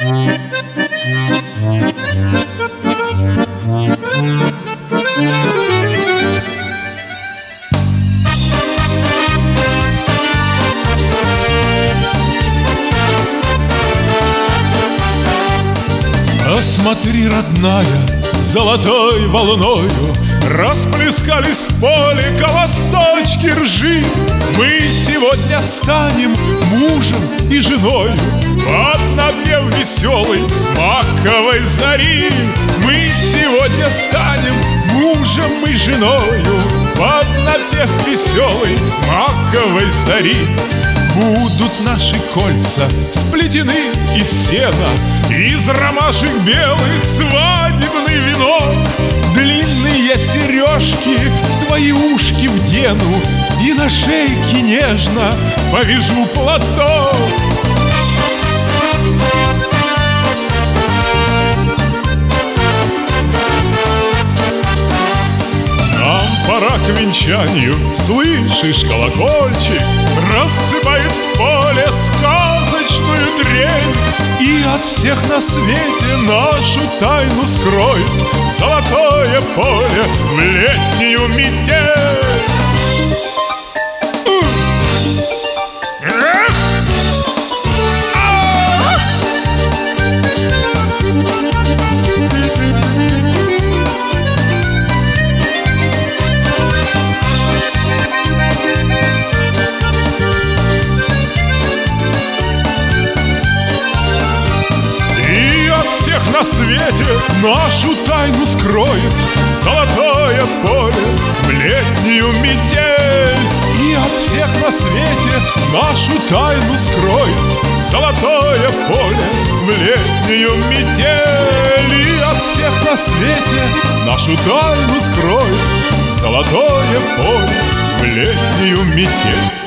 Смотри, родная, золотой волною расплескались в поле колосочки ржи. Мы сегодня станем мужем и женою под напев веселой маковой зари. Мы сегодня станем мужем и женою под напев веселой маковой зари. Будут наши кольца сплетены из сена, из ромашек белых свадебный венок. Длинные сережки в твои ушки вдену и на шейке нежно повяжу платок. Нам пора к венчанию, слышишь, колокольчик рассыпает в поле сказочную трель. И от всех на свете нашу тайну скроет золотое поле в летнюю метель. На свете нашу тайну скроет золотое поле в летнюю метель. И от всех на свете нашу тайну скроет золотое поле в летнюю метель. И от всех на свете нашу тайну скроет золотое поле в летнюю метель.